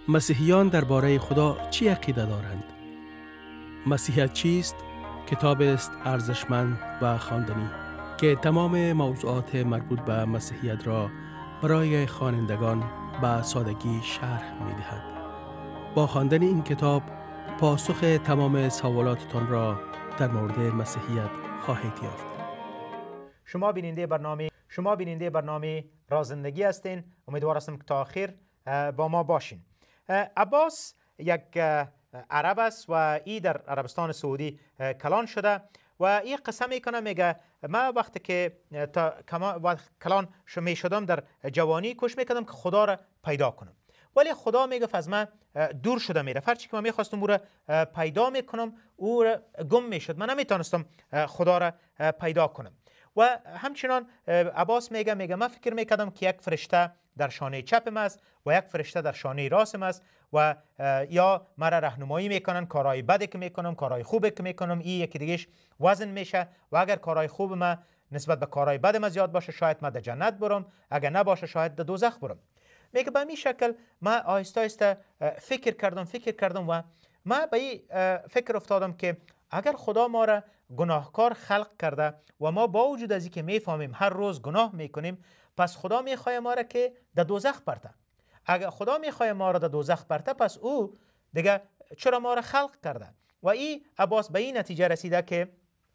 مسیحیان درباره خدا چی عقیده دارند؟ مسیحیت چیست؟ کتاب است ارزشمند و خواندنی که تمام موضوعات مربوط به مسیحیت را برای خوانندگان به سادگی شرح می‌دهد. با خواندن این کتاب پاسخ تمام سوالاتتان را در مورد مسیحیت خواهید یافت. شما بیننده برنامه رازندگی هستین. امیدوار هستم که تا آخر با ما باشین. عباس یک عرب است و ای در عربستان سعودی کلان شده و این قصه میکنه، میگه من وقتی که کلان می شدم در جوانی کوشش میکردم که خدا را پیدا کنم، ولی خدا میگه از من دور شده میره. هرچی که من میخواستم او را پیدا میکنم او را گم میشد، من نمیتونستم خدا را پیدا کنم. و همچنان عباس میگه من فکر میکردم که یک فرشته در شانه چپم است و یک فرشته در شانه راستم است و یا مرا راهنمایی میکنن کارهای بدی که میکنم، کارهای خوبی که میکنم، این یکی دیگهش وزن میشه و اگر کارهای خوب من نسبت به کارهای بد من زیاد باشه شاید من در جنت برم، اگر نباشه شاید در دوزخ برم. میگه به این شکل من آهسته آهسته فکر کردم و من به این فکر افتادم که اگر خدا ما را گناهکار خلق کرده و ما با وجود از اینکه میفهمیم هر روز گناه میکنیم، پس خدا میخواد ما را که در دوزخ برته. اگر خدا میخواد ما را در دوزخ برته، پس او دیگه چرا ما را خلق کرده؟ و این عباس به این نتیجه رسیده که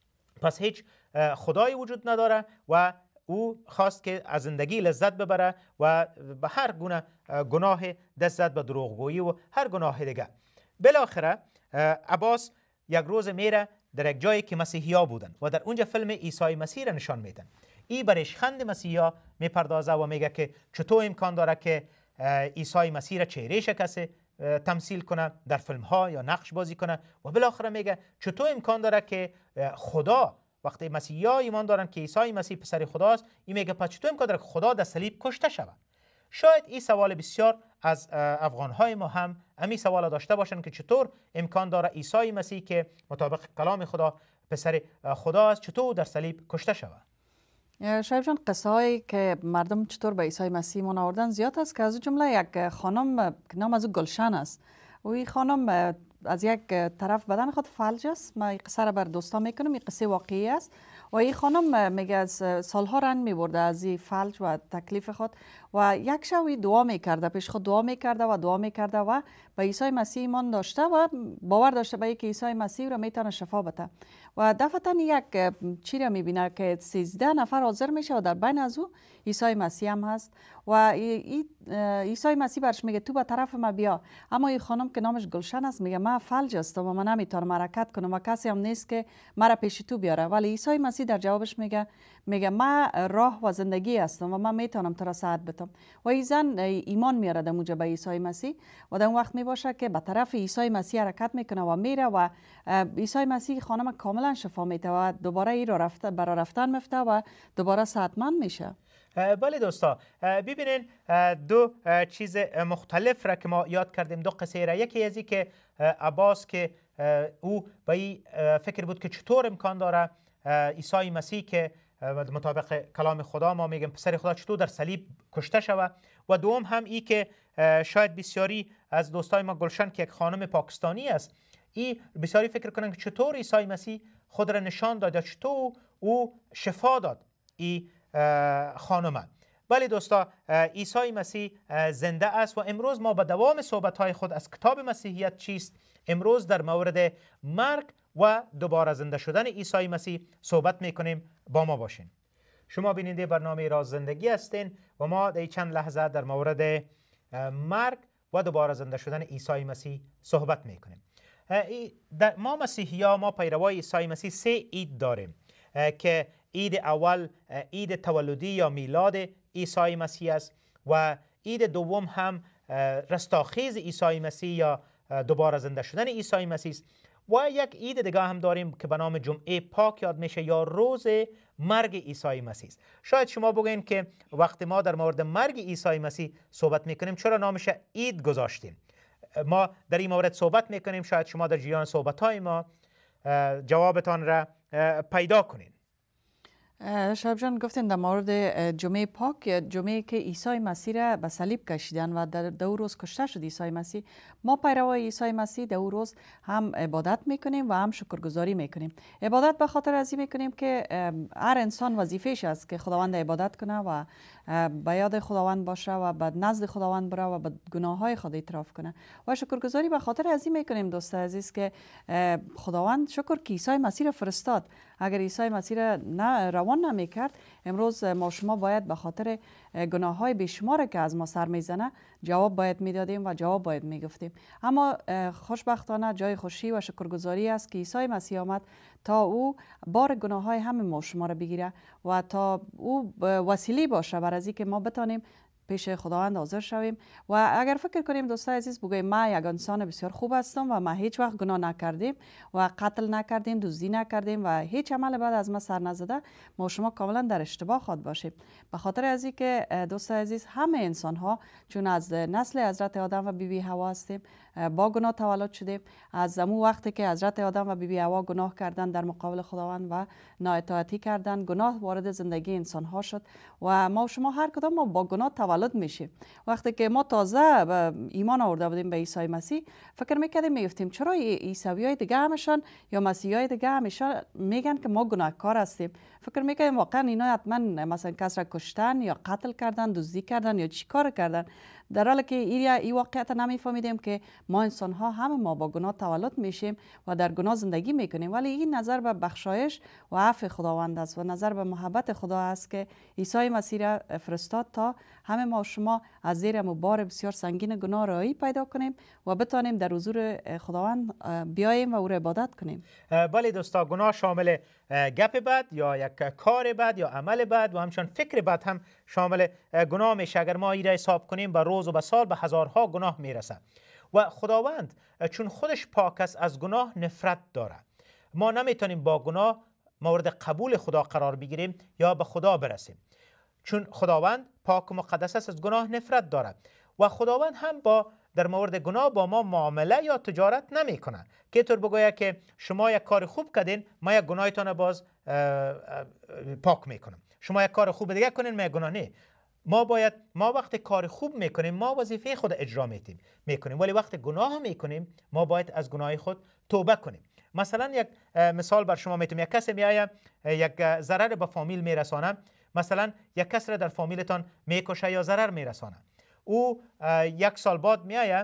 پس هیچ خدایی وجود نداره و او خواست که از زندگی لذت ببره و به هر گونه گناه دست زد، به دروغگویی و هر گناه دیگه. بالاخره عباس یک روز میره در یک جایی که مسیحی‌ها بودن و در اونجا فیلم عیسی مسیح را نشان میدن. این بر ریشخند مسیحی‌ها میپردازه و میگه که چطور امکان داره که عیسی مسیح را چهرهش کسی تمثیل کنه در فیلم ها یا نقش بازی کنه و بالاخره میگه چطور امکان داره که خدا، وقتی مسیحی‌ها ایمان دارن که عیسی مسیح پسر خداست، این میگه پس چطور امکان داره که خدا در صلیب کشته شود؟ شاید این سوال بسیار از افغان‌های ما هم همین سوال داشته باشن که چطور امکان داره عیسی مسیح که مطابق کلام خدا پسر خدا است چطور در صلیب کشته شود؟ شایب جان، قصه هایی که مردم چطور به عیسی مسیح ایمان آوردن زیاد است که از جمله یک خانم که نام از گلشن است و این خانم از یک طرف بدن خود فلج است. من این قصه را بر دوستان میکنم، این قصه واقعی است و این خانم میگه از سالها رنج میبرده از این فلج و تکلیف خود و یک شب دعا میکرده، پیش خود دعا میکرده و به عیسی مسیح ایمان داشته و باور داشته به اینکه عیسی مسیح را میتونه شفا بده و دفعتا یک چی را میبینه که 13 نفر حاضر میشه و در بین از او عیسی مسیح هم هست و عیسی مسیح برش میگه تو به طرف ما بیا. اما این خانم که نامش گلشن است میگه من فلج هستم و من نمیتونم حرکت کنم و کسی هم نیست که مرا پیش تو بیاره، ولی عیسی مسیح در جوابش میگه من راه و زندگی هستم و من میتونم تو را ساعت بدم. و این زن ایمان میاره در موجب عیسی مسیح و در اون وقت میباشه که به طرف عیسی مسیح حرکت میکنه و میره و عیسی مسیح خانم کاملا شفا میده و دوباره این را برای رفتن میفته و دوباره صحتمند میشه. بله دوستا، ببینین دو چیز مختلف را که ما یاد کردیم، دو قصه را. یکی ازی که عباس که او به این فکر بود که چطور امکان داره عیسی مسیح که مطابق کلام خدا ما میگیم پسر خدا چطور در صلیب کشته شود، و دوم هم ای که شاید بسیاری از دوستای ما گلشن که یک خانم پاکستانی است، ای بسیاری فکر کنن که چطور عیسی مسیح خود را نشان داد یا چطور او شفا داد ای خانم. بله دوستا، عیسی مسیح زنده است و امروز ما به دوام صحبت‌های خود از کتاب مسیحیت چیست امروز در مورد مرگ و دوباره زنده شدن عیسی مسیح صحبت میکنیم. با ما باشین. شما بیننده برنامه راز زندگی هستین و ما در چند لحظه در مورد مرگ و دوباره زنده شدن عیسی مسیح صحبت میکنیم. ما مسیحی‌ها، ما پیروای عیسی مسیح 3 عید داریم که عید اول عید تولدی یا میلاد عیسی مسیح است و عید دوم هم رستاخیز عیسی مسیح یا دوباره زنده شدن عیسی مسیح است و یک عید دیگه هم داریم که به نام جمعه پاک یاد میشه یا روز مرگ عیسی مسیح است. شاید شما بگین که وقتی ما در مورد مرگ عیسی مسیح صحبت میکنیم چرا نامش عید گذاشتیم؟ ما در این مورد صحبت میکنیم، شاید شما در جریان صحبت‌های ما جوابتان را پیدا کنین. شایب جان گفتین در مورد جمعه پاک، جمعه که عیسی مسیح را به صلیب کشیدن و در او روز کشته شد عیسی مسیح. ما پیروای عیسی مسیح در او روز هم عبادت میکنیم و هم شکرگزاری میکنیم. عبادت به خاطر از این میکنیم که هر انسان وظیفه‌اش است که خداوند عبادت کنه و به یاد خداوند باشه و به نزد خداوند بره و به گناههای خود اعتراف کنه. و شکرگزاری به خاطر از این میکنیم دوست عزیز که خداوند شکر که عیسی مسیح را فرستاد. اگر عیسی مسیح را روان نمیکرد، امروز ما شما باید به خاطر گناههای بیشمار که از ما سر میزنه جواب باید میدادیم و جواب باید میگفتیم. اما خوشبختانه جای خوشی و شکرگزاری است که عیسی مسیح آمد تا او بار گناههای همه ما شما را بگیره و تا او وسیله باشه برای اینکه ما بتانیم پیش خداوند حاضر شویم. و اگر فکر کنیم دوستای عزیز بگویم ما یک انسان بسیار خوب هستم و ما هیچ وقت گناه نکردیم و قتل نکردیم، دزدی نکردیم و هیچ عمل بد از ما سر نزده، ما شما کاملا در اشتباه خود باشیم. به خاطر از اینکه دوستای عزیز همه انسان ها چون از نسل حضرت آدم و بیبی حوا هستیم، با گناه تولد شدیم. از همون وقتی که حضرت آدم و بیبی حوا گناه کردن در مقابل خداوند و نااطاعتی کردن، گناه وارد زندگی انسان ها شد و ما شما هر کدام ما با گناه تولد میشیم. وقتی که ما تازه ایمان آورده بودیم به عیسی مسیح، فکر میکردیم میگفتیم چرا عیسویای دیگه همشان یا مسیحیای دیگه همیشه میگن که ما گناهکار هستیم. فکر میکردیم واقعا اینا حتما مثلا کس را کشتن یا قتل کردن، دزدی کردن یا چی کار کردن، در حالی که این واقعیت نمیفهمیدیم که ما انسان ها همه ما با گناه تولد میشیم و در گناه زندگی میکنیم. ولی این نظر به بخشایش و عفو خداوند است و نظر به محبت خدا است که عیسی مسیح را فرستاد تا همه ما شما از زیر بار بسیار سنگین گناه رهایی پیدا کنیم و بتانیم در حضور خداوند بیاییم و او را عبادت کنیم. بله دوستا، گناه شامل گپ بد یا یک کار بد یا عمل بد و همچنان فکر بد هم شامل گناه میشه. اگر ما این را حساب کنیم به روز و به سال به هزارها گناه میرسه و خداوند چون خودش پاک است از گناه نفرت داره. ما نمیتونیم با گناه مورد قبول خدا قرار بگیریم یا به خدا برسیم، چون خداوند پاک و مقدس است، از گناه نفرت داره و خداوند هم در مورد گناه با ما معامله یا تجارت نمیکنه که طور بگوید که شما یک کار خوب کردین ما یک گناهتان باز پاک میکنم، شما یک کار خوب دیگه کنین ما یک گناه نه. ما وقتی کار خوب میکنیم ما وظیفه خود اجرا میکنیم، ولی وقتی گناه میکنیم ما باید از گناه خود توبه کنیم. مثلا یک مثال بر شما میتونم، یک کسی میآید یک ضرر به فامیل میرسانه، مثلا یک کس را در فامیلتان میکشه یا ضرر میرسانه، او یک سال بعد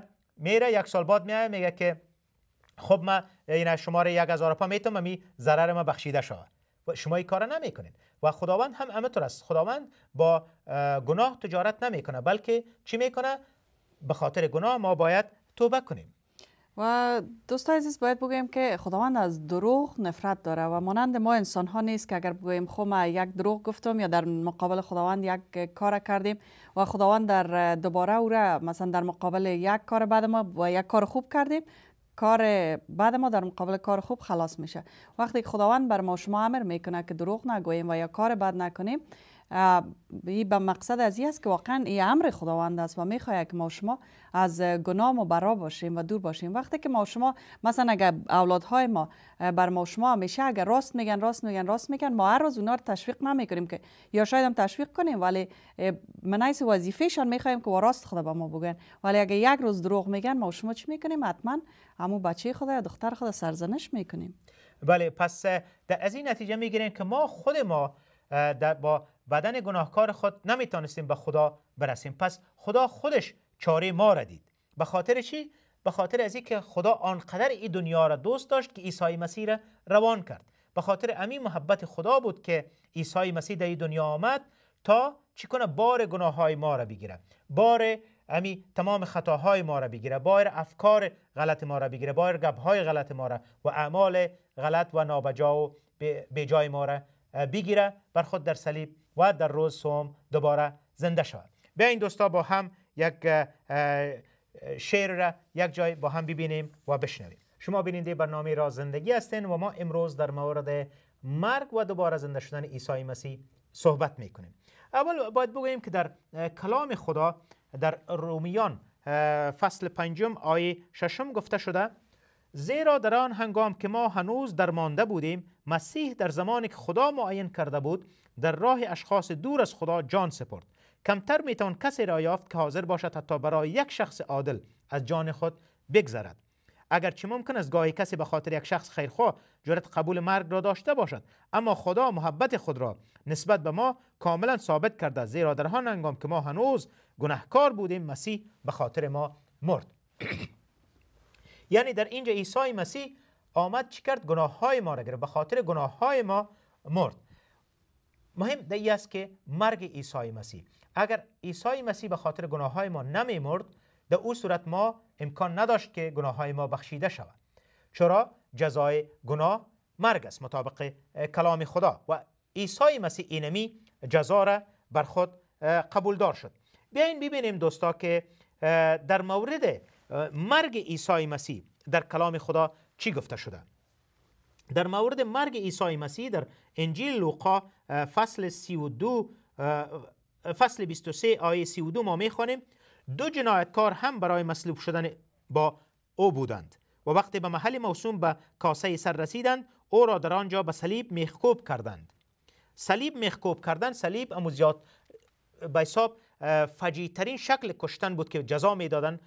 میره میگه که خب من این شما را 1000 روپیه میتونم می ضرر ما بخشیده شود و شما این کار نمیکنید. و خداوند هم همینطور است، خداوند با گناه تجارت نمیکنه، بلکه چی میکنه؟ به خاطر گناه ما باید توبه کنیم. و دوستان عزیز باید بگویم که خداوند از دروغ نفرت داره و مانند ما انسان ها نیست که اگر بگویم خب ما یک دروغ گفتم یا در مقابل خداوند یک کار کردیم و خداوند در دوباره او را مثلا در مقابل یک کار بعد ما و یک کار خوب کردیم، کار بعد ما در مقابل کار خوب خلاص میشه. وقتی خداوند بر ما شما امر میکنه که دروغ نگوییم و یا کار بد نکنیم، این به مقصد از این است که واقعا این امر خداوند است و میخواهد که ما شما از گناه مبرا باشیم و دور باشیم. وقتی که ما شما مثلا اگر اولادهای ما بر ما شما همیشه اگر راست میگن ما هر روز اونا رو تشویق نمیکنیم که یا شاید هم تشویق کنیم، ولی منایس وظیفه‌شان میخوایم که راست خدا به ما بگن. ولی اگر یک روز دروغ میگن ما شما چی میکنیم؟ حتما همون بچه خدا یا دختر خدا سرزنش میکنیم. بله، پس از این نتیجه میگیریم که ما با بدن گناهکار خود نمیتونستیم به خدا برسیم. پس خدا خودش چاره ما را دید. به خاطر چی؟ به خاطر از اینکه خدا آنقدر این دنیا را دوست داشت که عیسی مسیح را روان کرد. به خاطر امی محبت خدا بود که عیسی مسیح در این دنیا آمد تا چی کنه؟ بار گناههای ما را بگیره، بار امی تمام خطاهای ما را بگیره، بار افکار غلط ما را بگیره، بار گپ‌های غلط ما را و اعمال غلط و نابجا و بیجای ما را بگیره بر خود در صلیب و در روز سوم دوباره زنده شود. بیاین دوستا با هم یک شعر را یک جای با هم ببینیم و بشنویم. شما بیننده برنامه راه زندگی هستین و ما امروز در مورد مرگ و دوباره زنده شدن عیسی مسیح صحبت میکنیم. اول باید بگوییم که در کلام خدا در رومیان فصل 5 آیه 6 گفته شده: زیرا در آن هنگام که ما هنوز درمانده بودیم مسیح در زمانی که خدا معین کرده بود در راه اشخاص دور از خدا جان سپرد. کمتر میتوان کسی را یافت که حاضر باشد حتی برای یک شخص عادل از جان خود بگذرد. اگرچه ممکن است گاهی کسی به خاطر یک شخص خیرخواه جرأت قبول مرگ را داشته باشد، اما خدا محبت خود را نسبت به ما کاملا ثابت کرده، زیرا در آن هنگام که ما هنوز گناهکار بودیم مسیح به خاطر ما مرد. یعنی در اینجا عیسی مسیح آمد چی کرد؟ گناههای ما را گرفت، به خاطر گناههای ما مرد. مهم دیگه است که مرگ عیسی مسیح، اگر عیسی مسیح به خاطر گناههای ما نمی مرد، در او صورت ما امکان نداشت که گناههای ما بخشیده شود، چرا جزای گناه مرگ است مطابق کلام خدا و عیسی مسیح اینمی جزا را بر خود قبول دار شد. بیاین ببینیم دوستا که در مورد مرگ عیسی مسیح در کلام خدا چی گفته شده. در مورد مرگ عیسی مسیح در انجیل لوقا فصل 23 آیه 32 ما میخوانیم: دو جنایتکار هم برای مصلوب شدن با او بودند و وقتی به محل موسوم به کاسه سر رسیدند او را در آنجا به صلیب میخکوب کردند. صلیب میخکوب کردن، صلیب اموزیات به حساب فجیع‌ترین شکل کشتن بود که جزا میدادند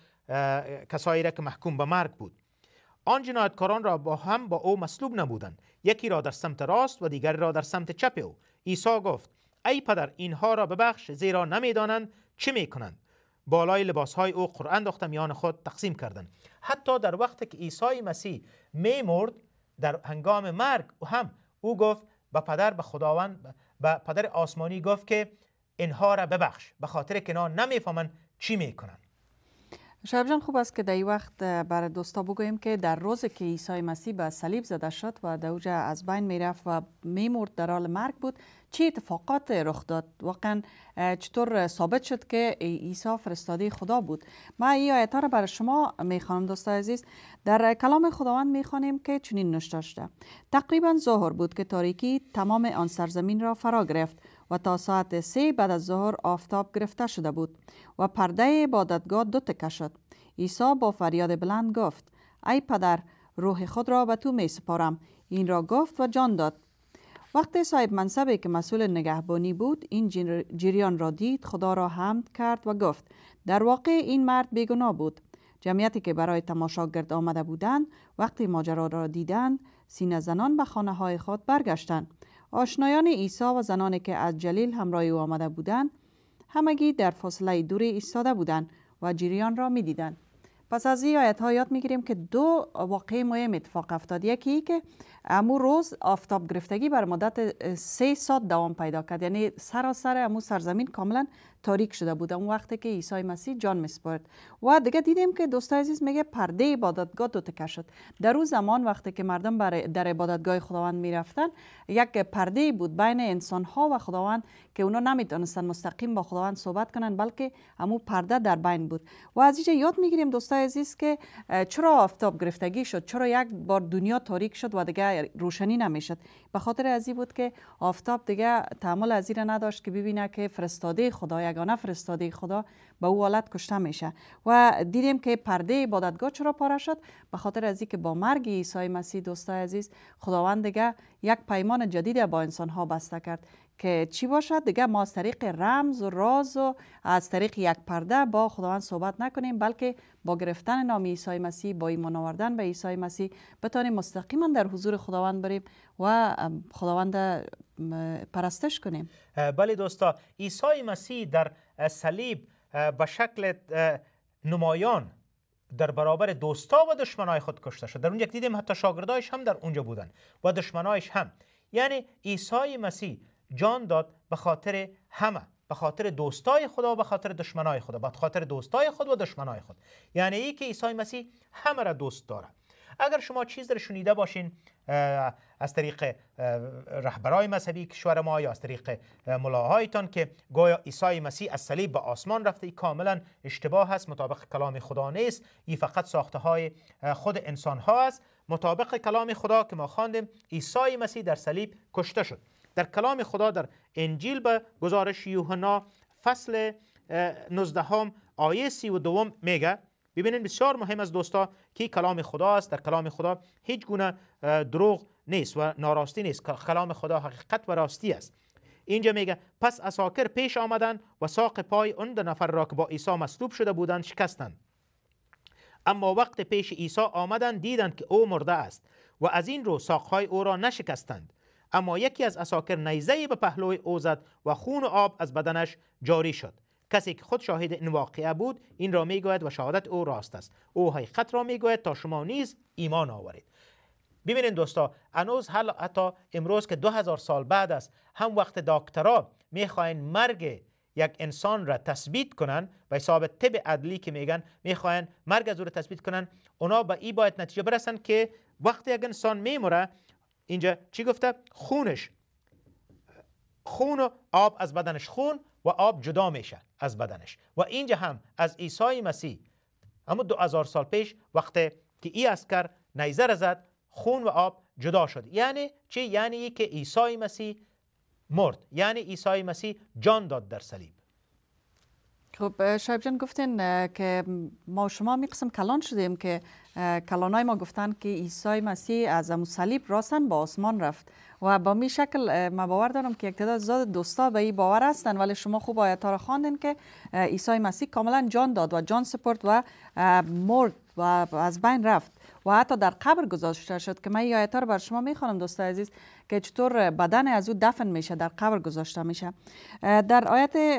کسایی را که محکوم به مرگ بود. آن جنایتکاران را با او مصلوب نمودند، یکی را در سمت راست و دیگری را در سمت چپ او. عیسی گفت: ای پدر، اینها را ببخش، زیرا نمیدانند چه میکنند. بالای لباسهای او قرعه انداخته میان خود تقسیم کردند. حتی در وقتی که عیسی مسیح میمرد در هنگام مرگ هم او گفت به پدر، به خداوند، به پدر آسمانی گفت که اینها را ببخش، به خاطر که اینا نمیفهمن چی میکنن. شایب جان، خوب است که در این وقت برای دوستا بگوییم که در روزی که عیسی مسیح به صلیب زده شد و در اوجا از بین میرفت و میمرد، در حال مرگ بود، چه اتفاقات رخ داد؟ واقعا چطور ثابت شد که عیسی فرستاده خدا بود؟ ما این آیت ها را برای شما میخوانم دوستان عزیز. در کلام خداوند میخوانیم که چنین نوشته شده: تقریبا ظهر بود که تاریکی تمام آن سرزمین را فرا گرفت و تا ساعت 3 بعد از ظهر آفتاب گرفته شده بود و پرده عبادتگاه دو تکه شد. عیسی با فریاد بلند گفت: ای پدر، روح خود را به تو می سپارم. این را گفت و جان داد. وقتی صاحب منصبی که مسئول نگهبانی بود این جریان را دید، خدا را حمد کرد و گفت: در واقع این مرد بیگناه بود. جمعیتی که برای تماشا گرد آمده بودند وقتی ماجرا را دیدند سینه زنان به خانه های خود برگشتند. آشنایان عیسی و زنانی که از جلیل همراه او آمده بودند همگی در فاصله دوری ایستاده بودند و جریان را می دیدند. پس از این آیت ها یاد میگیریم که دو واقعه مهم اتفاق افتاد. یکی که امو روز آفتاب گرفتگی بر مدت 3 ساعت دوام پیدا کرد، یعنی سراسر امو سرزمین کاملا تاریک شده بود اون وقتی که عیسی مسیح جان میسپرد. و دیگه دیدیم که دوستای عزیز میگه پرده عبادتگاه دو تکه شد. در اون زمان وقتی که مردم در عبادتگاه خداوند میرفتن یک پرده بود بین انسان ها و خداوند که اونا نمیتونستن مستقیم با خداوند صحبت کنن، بلکه امو پرده در بین بود. و از اینجا یاد میگیریم دوستای عزیز که چرا آفتاب گرفتگی شد، چرا یک بار دنیا تاریک شد و دیگه روشنی نمیشد. به خاطر ازی بود که آفتاب دیگه تحمل از این نداشت که ببینه که فرستاده خدا، یگانه فرستاده خدا، به او حالت کشته میشه. و دیدیم که پرده عبادتگاه چرا پاره شد؟ به خاطر از اینکه با مرگ عیسی مسیح دوستای عزیز خداوند دیگه یک پیمان جدید با انسان ها بسته کرد که چی باشد؟ دیگه ما از طریق رمز و راز و از طریق یک پرده با خداوند صحبت نکنیم، بلکه با گرفتن نام عیسی مسیح، با ایمان آوردن به عیسی مسیح بتانیم مستقیما در حضور خداوند بریم و خداوند پرستش کنیم. بله دوستا، عیسی مسیح در صلیب به شکل نمایان در برابر دوستا و دشمنای خود کشته شد. در اونجا دیدیم حتی شاگردایش هم در اونجا بودن و دشمنایش هم. یعنی عیسی مسیح جان داد به خاطر همه، به خاطر دوستای خدا و به خاطر دشمنای خدا، به خاطر دوستای خود و دشمنای خود. یعنی ای که عیسی مسیح همه را دوست داره. اگر شما چیز را شنیده باشین از طریق رهبرای مذهبی کشور ما یا از طریق ملاهایتان که گویا عیسی مسیح از صلیب به آسمان رفته، این کاملا اشتباه است، مطابق کلام خدا نیست. این فقط ساخته های خود انسان ها است. مطابق کلام خدا که ما خواندیم عیسی مسیح در صلیب کشته شد. در کلام خدا در انجیل به گزارش یوحنا فصل 19 آیه 32 میگه، ببینید بسیار مهم است دوستا که کلام خدا است. در کلام خدا هیچ گونه دروغ نیست و ناراستی نیست. کلام خدا حقیقت و راستی است. اینجا میگه پس عساکر پیش آمدند و ساق پای اون 2 نفر را که با عیسی مصلوب شده بودند شکستند. اما وقت پیش عیسی آمدند دیدند که او مرده است و از این رو ساقهای او را نشکستند. اما یکی از عساکر نیزه‌ای به پهلوی او زد و خون و آب از بدنش جاری شد. کسی که خود شاهد این واقعه بود این را میگوید و شهادت او راست است. او حقیقت را میگوید تا شما نیز ایمان آورید. ببینید دوستا، هنوز حتی امروز که 2000 سال بعد است، هم وقت دکترها میخواین مرگ یک انسان را تثبیت کنن به حساب طب عدلی که میگن میخواین مرگ از او را تثبیت کنن، اونا به این باید نتیجه برسن که وقتی یک انسان میموره، اینجا چی گفته؟ خون و آب از بدنش، خون و آب جدا میشه از بدنش. و اینجا هم از عیسی مسیح اما 2000 سال پیش وقتی که این عسکر نیزه را زد، خون و آب جدا شد. یعنی چی؟ یعنی که عیسی مسیح مرد، یعنی عیسی مسیح جان داد در صلیب. خب شایب جان گفتین که ما شما می قسم کلان شدیم که کلانای ما گفتن که عیسی مسیح از امو صلیب راستن با آسمان رفت و با می شکل ما باور دارم که یک تعداد زیاد دوستا به این باور هستن، ولی شما خوب آیات را خواندین که عیسی مسیح کاملا جان داد و جان سپرد و مرد و از بین رفت و حتی در قبر گذاشته شد. که من این آیات را بر شما میخوانم دوستای عزیز که چطور بدن از او دفن میشه، در قبر گذاشته میشه. در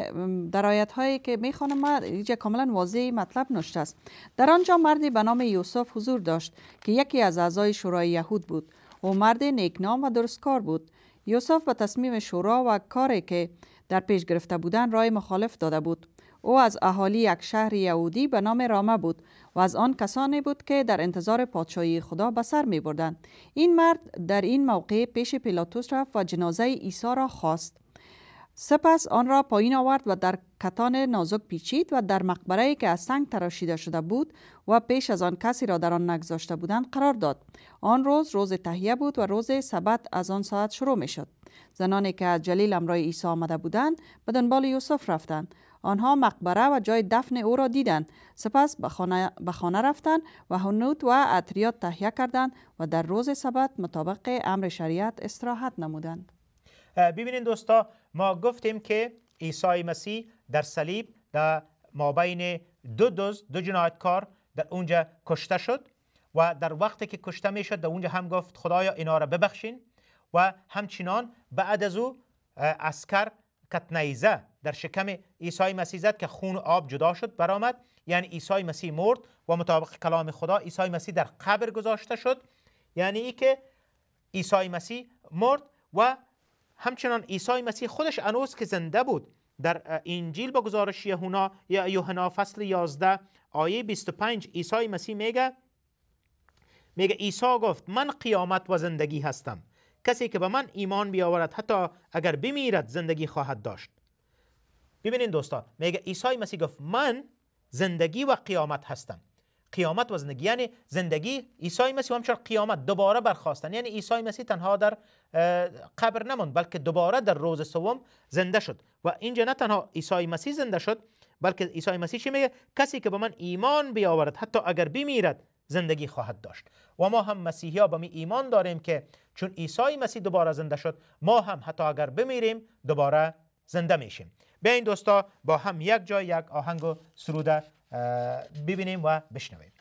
آیات هایی که میخوانم ما اینجا کاملا واضح مطلب نوشته است. در آنجا مردی به نام یوسف حضور داشت که یکی از اعضای شورای یهود بود. او مرد نیکنام و درستکار بود. یوسف به تصمیم شورا و کاری که در پیش گرفته بودند رای مخالف داده بود. او از اهالی یک شهر یهودی به نام رامه بود و از آن کسانی بود که در انتظار پادشاهی خدا به سر می بردند. این مرد در این موقع پیش پیلاطوس رفت و جنازه عیسی را خواست. سپس آن را پایین آورد و در کتان نازک پیچید و در مقبره‌ای که از سنگ تراشیده شده بود و پیش از آن کسی را در آن نگذاشته بودند قرار داد. آن روز تهیه بود و روز سبت از آن ساعت شروع می شد. زنانی که از جلیل امرای عیسی آمده بودند به دنبال یوسف رفتند. آنها مقبره و جای دفن او را دیدند. سپس به خانه رفتند و حنوط و عطریات تهیه کردند و در روز سبت مطابق امر شریعت استراحت نمودند. ببینید دوستا، ما گفتیم که عیسی مسیح در صلیب در مابین دو جنایتکار در اونجا کشته شد و در وقتی که کشته می شد در اونجا هم گفت خدایا اینا را ببخشین و همچنان بعد از او عسکر کتنیزه در شکم عیسی مسیح زد که خون و آب جدا شد برآمد. یعنی عیسی مسیح مرد و مطابق کلام خدا عیسی مسیح در قبر گذاشته شد. یعنی ای که عیسی مسیح مرد و همچنان عیسی مسیح خودش هنوز که زنده بود. در انجیل با گزارش یوحنا فصل 11 آیه 25 عیسی مسیح میگه عیسی گفت من قیامت و زندگی هستم. کسی که به من ایمان بیاورد حتی اگر بمیرد زندگی خواهد داشت. ببینید دوستا، میگه عیسی مسیح گفت من زندگی و قیامت هستم. قیامت و زندگی یعنی زندگی عیسی مسیح همچنان قیامت دوباره برخاستن. یعنی عیسی مسیح تنها در قبر نموند بلکه دوباره در روز سوم زنده شد. و اینجا نه تنها عیسی مسیح زنده شد بلکه عیسی مسیح چی میگه؟ کسی که به من ایمان بیاورد حتی اگر بمیرد زندگی خواهد داشت. و ما هم مسیحی ها به می ایمان داریم که چون عیسی مسیح دوباره زنده شد ما هم حتی اگر بمیریم دوباره زنده میشیم. بیاین دوستا با هم یک جای یک آهنگ و سروده ببینیم و بشنویم.